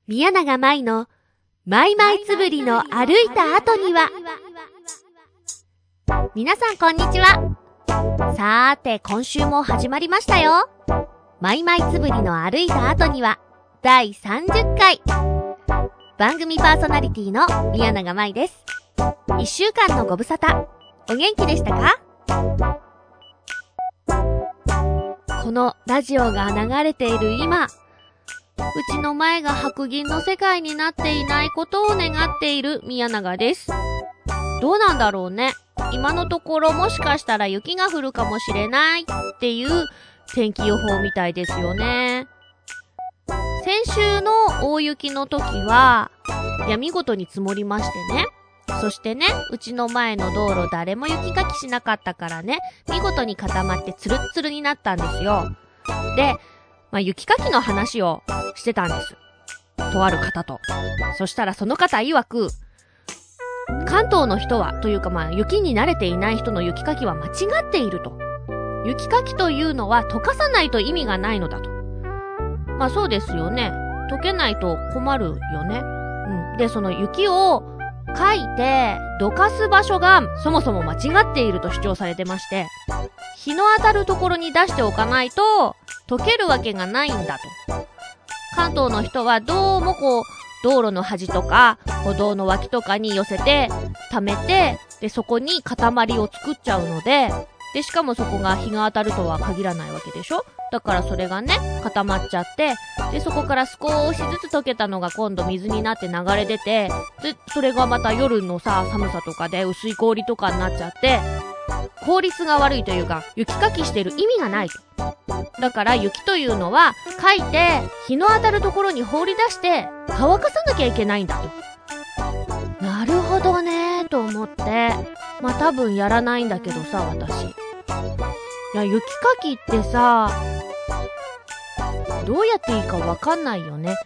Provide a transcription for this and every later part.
宮永舞のマイマイつぶりの歩いた後には。皆さんこんにちは。さーて今週も始まりましたよ。マイマイつぶりの歩いた後には第30回。番組パーソナリティの宮永舞です。1週間のご無沙汰、お元気でしたか？このラジオが流れている今、うちの前が白銀の世界になっていないことを願っている宮永です。どうなんだろうね。今のところもしかしたら雪が降るかもしれないっていう天気予報みたいですよね。先週の大雪の時は見事に積もりましてね。そしてね、うちの前の道路誰も雪かきしなかったからね、見事に固まってツルッツルになったんですよ。で、雪かきの話をしてたんです。とある方と。そしたらその方曰く、関東の人はというか雪に慣れていない人の雪かきは間違っていると。雪かきというのは溶かさないと意味がないのだと。そうですよね。溶けないと困るよね。で、その雪をかいてどかす場所がそもそも間違っていると主張されてまして、日の当たるところに出しておかないと溶けるわけがないんだと。関東の人はどうも道路の端とか歩道の脇とかに寄せて溜めて、でそこに塊を作っちゃうので、しかもそこが日が当たるとは限らないわけでしょ。だからそれがね固まっちゃって、でそこから少しずつ溶けたのが今度水になって流れ出て、でそれがまた夜の寒さとかで薄い氷とかになっちゃって、効率が悪いというか雪かきしてる意味がないと。だから雪というのはかいて日の当たるところに放り出して乾かさなきゃいけないんだと。なるほどねと思って、多分やらないんだけどさ、私。雪かきってどうやっていいかわかんないよね。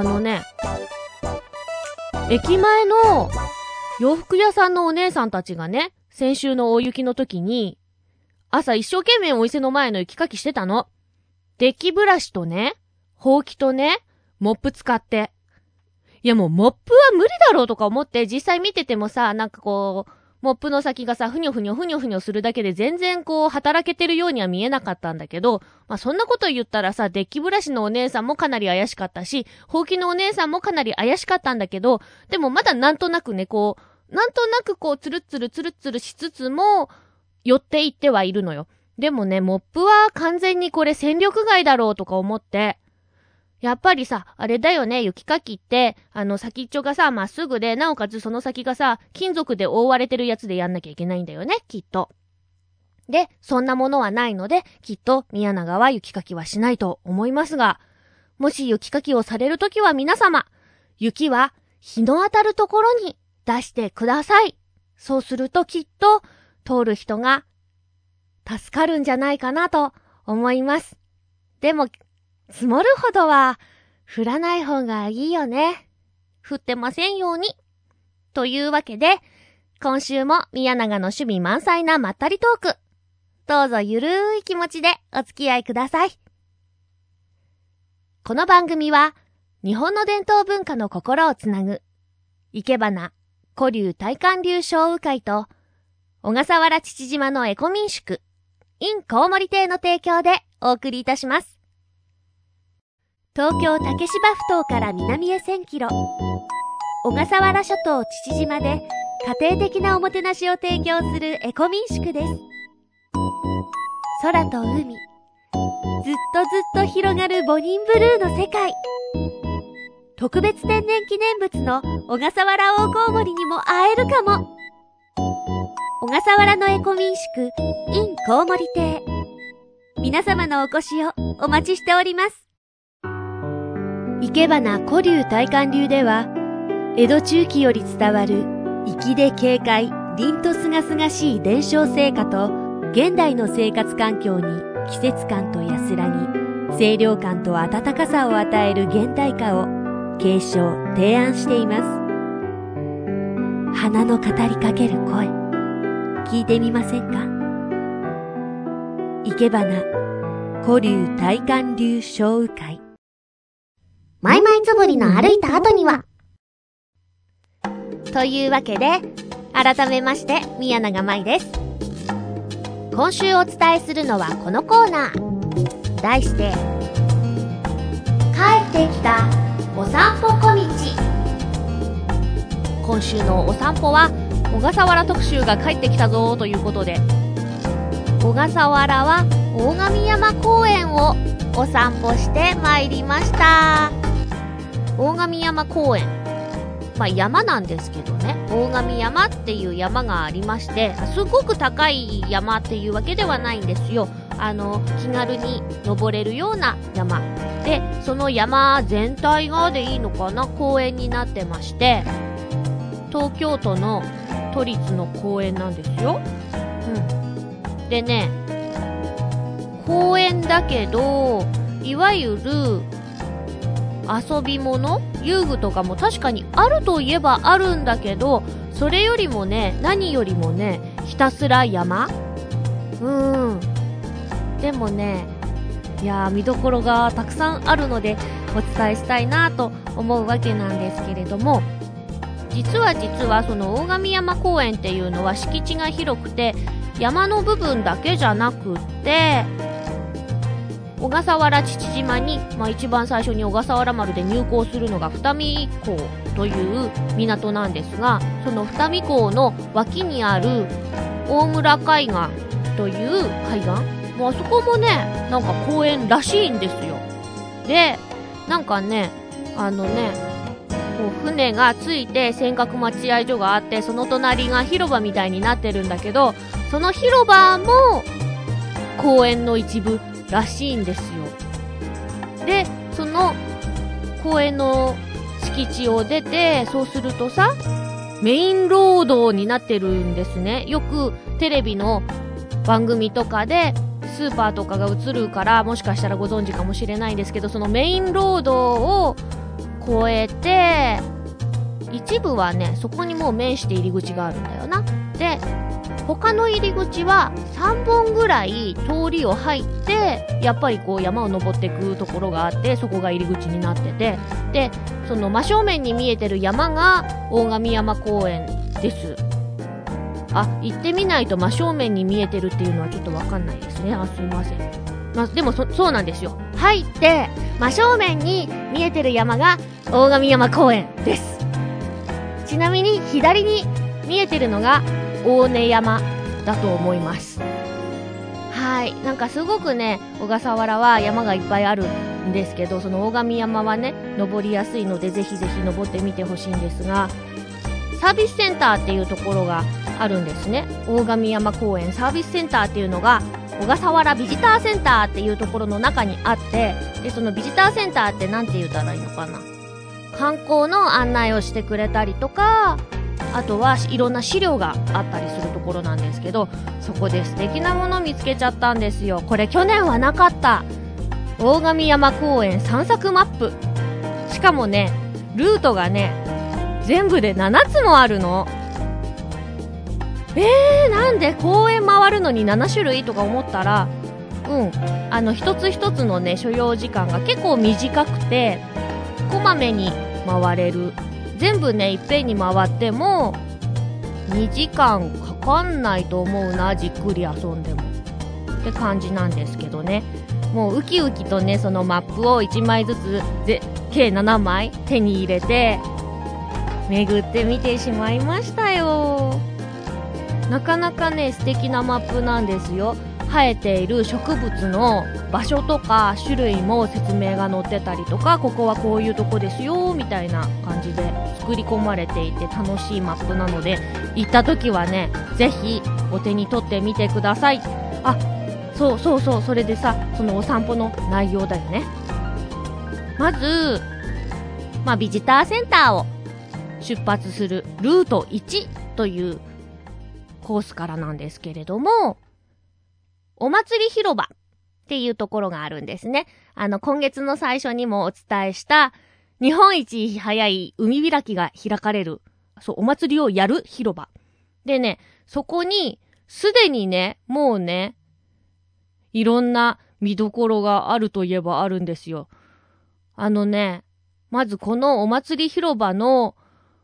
駅前の洋服屋さんのお姉さんたちがね、先週の大雪の時に朝一生懸命お店の前の雪かきしてたの。デッキブラシとね、ほうきとね、モップ使って。もうモップは無理だろうとか思って、実際見ててもモップの先がふにょふにょするだけで全然働けてるようには見えなかったんだけど、そんなこと言ったらデッキブラシのお姉さんもかなり怪しかったし、ほうきのお姉さんもかなり怪しかったんだけど、でもまだなんとなくね、ツルッツルしつつも、寄っていってはいるのよ。でもね、モップは完全にこれ戦力外だろうとか思って、やっぱりあれだよね、雪かきって、先っちょがまっすぐで、なおかつその先が金属で覆われてるやつでやんなきゃいけないんだよね、きっと。で、そんなものはないので、きっと宮永は雪かきはしないと思いますが、もし雪かきをされるときは皆様、雪は日の当たるところに出してください。そうするときっと、通る人が助かるんじゃないかなと思います。でも、積もるほどは降らない方がいいよね。降ってませんように。というわけで、今週も宮永の趣味満載なまったりトーク。どうぞゆるい気持ちでお付き合いください。この番組は、日本の伝統文化の心をつなぐ、いけばな古流大韓流小雨会と、小笠原父島のエコ民宿、in コウモリ亭の提供でお送りいたします。東京竹芝埠頭から南へ1000キロ、小笠原諸島父島で家庭的なおもてなしを提供するエコ民宿です。空と海、ずっと広がるボニンブルーの世界。特別天然記念物の小笠原大コウモリにも会えるかも。小笠原のエコ民宿 in コウモリ亭、皆様のお越しをお待ちしております。いけばな古流大韓流では、江戸中期より伝わる粋で軽快、凛とすがすがしい伝承成果と、現代の生活環境に季節感と安らぎ、清涼感と温かさを与える現代化を継承・提案しています。花の語りかける声、聞いてみませんか？いけばな古流大韓流小雨会。マイマイつぶりの歩いたというわけで、改めまして宮永舞です。今週お伝えするのはこのコーナー。題して、帰ってきたお散歩小道。今週のお散歩は小笠原特集が帰ってきたぞということで、小笠原は大神山公園をお散歩してまいりました。大神山公園、山なんですけどね、大神山っていう山がありまして、すごく高い山っていうわけではないんですよ。気軽に登れるような山で、その山全体がでいいのかな、公園になってまして、東京都の都立の公園なんですよ。でね、公園だけど、いわゆる遊び物、遊具とかも確かにあるといえばあるんだけど、それよりもね、何よりもね、ひたすら山。でもね、見どころがたくさんあるのでお伝えしたいなと思うわけなんですけれども、実はその大神山公園っていうのは敷地が広くて、山の部分だけじゃなくって、小笠原父島に、一番最初に小笠原丸で入港するのが二見港という港なんですが、その二見港の脇にある大村海岸という海岸、あそこもね、なんか公園らしいんですよ。で、なんかね、こう船がついて尖閣待合所があって、その隣が広場みたいになってるんだけど、その広場も公園の一部らしいんですよ。で、その公園の敷地を出て、そうするとさ、メインロードになってるんですね。よくテレビの番組とかでスーパーとかが映るから、もしかしたらご存知かもしれないんですけど、そのメインロードを越えて、一部はね、そこにもう面して入り口があるんだよな。で、他の入り口は3本ぐらい通りを入って、やっぱりこう山を登っていくところがあって、そこが入り口になってて、で、その真正面に見えてる山が大神山公園です。行ってみないと真正面に見えてるっていうのはちょっとわかんないですね。すいません。でもそうなんですよ。入って真正面に見えてる山が大神山公園です。ちなみに左に見えてるのが大根山だと思います。はい。なんかすごくね、小笠原は山がいっぱいあるんですけど、その大神山はね、登りやすいのでぜひぜひ登ってみてほしいんですが、サービスセンターっていうところがあるんですね。大神山公園サービスセンターっていうのが小笠原ビジターセンターっていうところの中にあって、で、そのビジターセンターってなんて言ったらいいのかな、観光の案内をしてくれたりとか、あとはいろんな資料があったりするところなんですけど、そこで素敵なもの見つけちゃったんですよ。これ去年はなかった大神山公園散策マップ。しかもね、ルートがね、全部で7つもあるの。なんで公園回るのに7種類とか思ったら、一つ一つのね、所要時間が結構短くて、こまめに回れる。全部ね、いっぺんに回っても2時間かかんないと思うな、じっくり遊んでもって感じなんですけどね。もうウキウキとね、そのマップを1枚ずつ計7枚手に入れて巡ってみてしまいましたよ。なかなかね、素敵なマップなんですよ。生えている植物の場所とか種類も説明が載ってたりとか、ここはこういうとこですよみたいな感じで作り込まれていて楽しいマップなので、行った時はね、ぜひお手に取ってみてください。そう、それでさ、そのお散歩の内容だよね。まず、ビジターセンターを出発するルート1というコースからなんですけれども、お祭り広場っていうところがあるんですね。今月の最初にもお伝えした日本一早い海開きが開かれる、お祭りをやる広場でね、そこにすでにね、もうね、いろんな見どころがあるといえばあるんですよ。まずこのお祭り広場の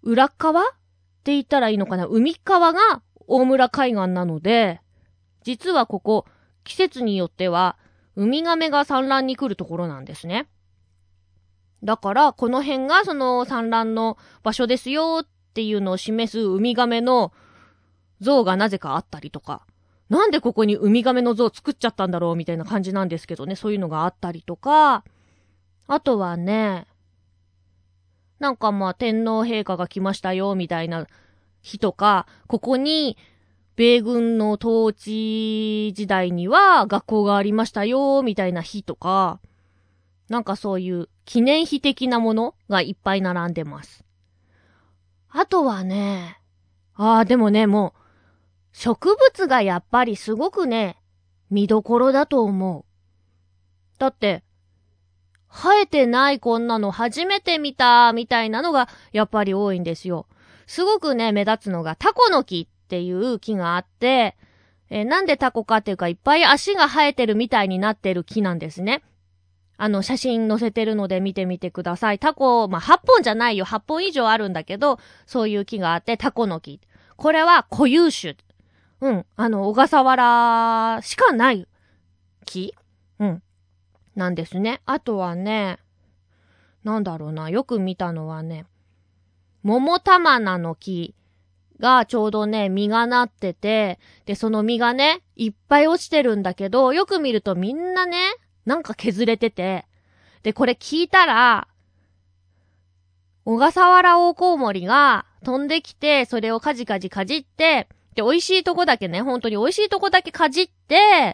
裏側って言ったらいいのかな、海側が大村海岸なので、実はここ、季節によっては、ウミガメが産卵に来るところなんですね。だから、この辺がその産卵の場所ですよっていうのを示すウミガメの像がなぜかあったりとか、なんでここにウミガメの像作っちゃったんだろうみたいな感じなんですけどね、そういうのがあったりとか、あとはね、なんかまあ天皇陛下が来ましたよみたいな日とか、ここに米軍の統治時代には学校がありましたよみたいな日とか、なんかそういう記念碑的なものがいっぱい並んでます。あとはね、でもね、もう植物がやっぱりすごくね、見どころだと思う。だって、生えてないこんなの初めて見たみたいなのがやっぱり多いんですよ。すごくね、目立つのがタコの木っていう木があって、なんでタコかっていうかいっぱい足が生えてるみたいになってる木なんですね。写真載せてるので見てみてください。タコ、8本じゃないよ。8本以上あるんだけど、そういう木があってタコの木。これは固有種。小笠原しかない木なんですね。あとはね、なんだろうな、よく見たのはね、桃玉菜の木がちょうどね、実がなってて、で、その実がね、いっぱい落ちてるんだけど、よく見るとみんなね、なんか削れてて、で、これ聞いたら、小笠原オオコウモリが飛んできて、それをカジカジかじって、で、美味しいとこだけね、本当に美味しいとこだけかじって、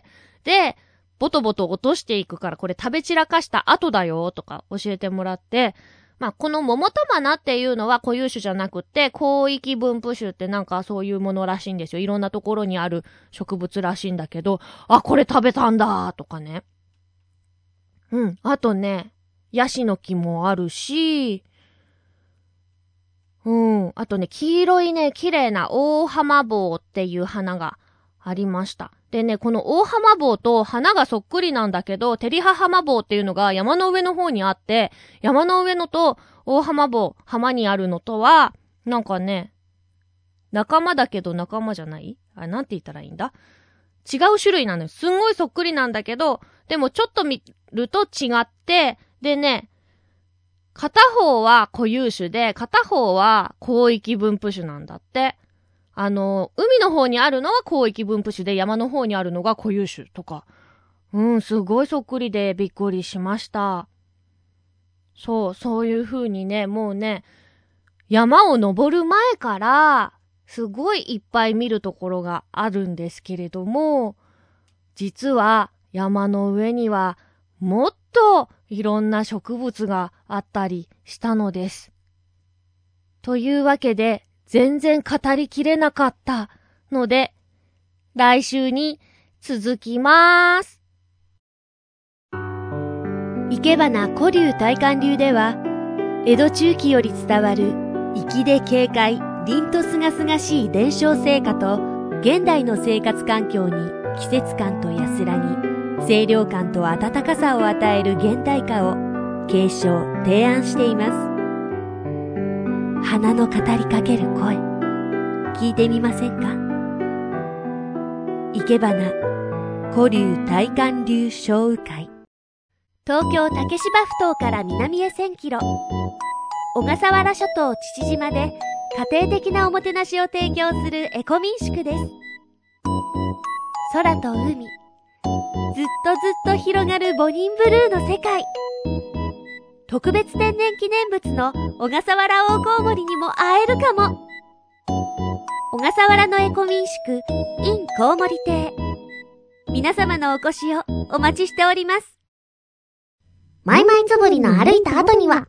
で、ボトボト落としていくから、これ食べ散らかした後だよ、とか教えてもらって、この桃玉菜っていうのは固有種じゃなくて、広域分布種ってなんかそういうものらしいんですよ。いろんなところにある植物らしいんだけど、これ食べたんだ、とかね。あとね、ヤシの木もあるし、あとね、黄色いね、綺麗な大浜棒っていう花がありました。でね、この大浜棒と花がそっくりなんだけど、テリハ浜棒っていうのが山の上の方にあって、山の上のと大浜棒、浜にあるのとは、なんかね、仲間だけど仲間じゃない？なんて言ったらいいんだ？違う種類なのよ。すんごいそっくりなんだけど、でもちょっと見ると違って、でね、片方は固有種で、片方は広域分布種なんだって。海の方にあるのは広域分布種で、山の方にあるのが固有種とか。すごいそっくりでびっくりしました。そういう風にね、もうね、山を登る前から、すごいいっぱい見るところがあるんですけれども、実は山の上にはもっといろんな植物があったりしたのです。というわけで、全然語りきれなかったので、来週に続きます。生け花古流大観流では、江戸中期より伝わる粋で軽快、凛とすがすがしい伝承成果と、現代の生活環境に季節感と安らぎ、清涼感と温かさを与える現代歌を継承・提案しています。花の語りかける声、聞いてみませんか？生け花古流大観流小雨会。東京竹芝埠頭から南へ1000キロ、小笠原諸島父島で家庭的なおもてなしを提供するエコ民宿です。空と海、ずっと広がるボニンブルーの世界。特別天然記念物の小笠原オオコウモリにも会えるかも。小笠原のエコ民宿 in コウモリ亭。皆様のお越しをお待ちしております。マイマイつぶりの歩いた後には、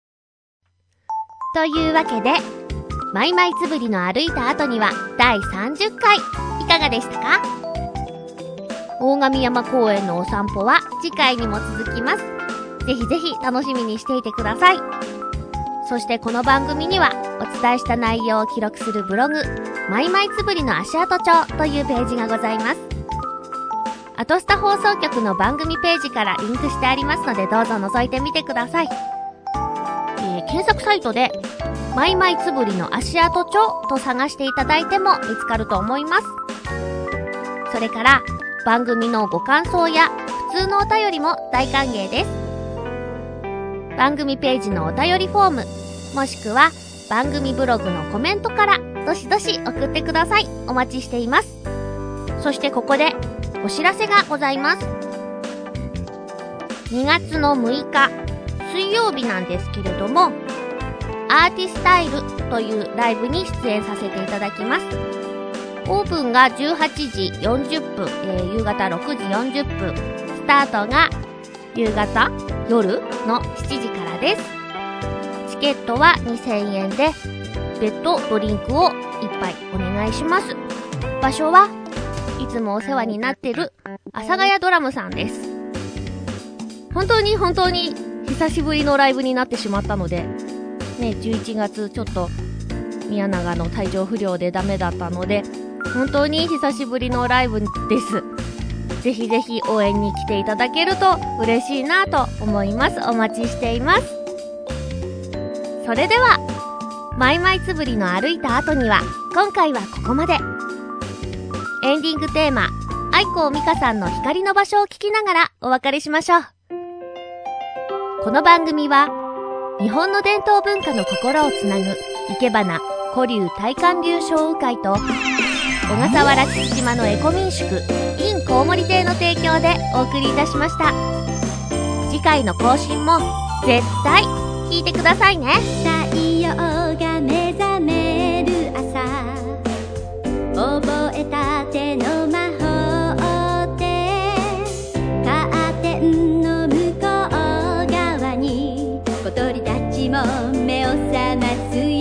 というわけで、マイマイつぶりの歩いた後には第30回いかがでしたか？大神山公園のお散歩は次回にも続きます。ぜひぜひ楽しみにしていてください。そしてこの番組にはお伝えした内容を記録するブログ、マイマイつぶりの足跡帳というページがございます。アトスタ放送局の番組ページからリンクしてありますので、どうぞ覗いてみてください。検索サイトでマイマイつぶりの足跡帳と探していただいても見つかると思います。それから番組のご感想や普通のお便りも大歓迎です。番組ページのお便りフォーム、もしくは番組ブログのコメントからどしどし送ってください。お待ちしています。そしてここでお知らせがございます。2月の6日水曜日なんですけれども、アーティスタイルというライブに出演させていただきます。オープンが18時40分、夕方6時40分、スタートが夜の7時からです。チケットは2000円で、別途ドリンクを1杯お願いします。場所はいつもお世話になってる阿佐ヶ谷ドラムさんです。本当に久しぶりのライブになってしまったのでね、11月ちょっと宮永の体調不良でダメだったので、本当に久しぶりのライブです。ぜひぜひ応援に来ていただけると嬉しいなと思います。お待ちしています。それではマイマイつぶりの歩いた後には、今回はここまで。エンディングテーマ、愛子美香さんの光の場所を聞きながらお別れしましょう。この番組は日本の伝統文化の心をつなぐ生け花古流大観流商雨会と小笠原父島のエコ民宿 in コウモリ亭の提供でお送りいたしました。次回の更新も絶対聞いてくださいね。 太陽が目覚める朝、覚えたての魔法でカーテンの向こう側に小鳥たちも目を覚ますよ。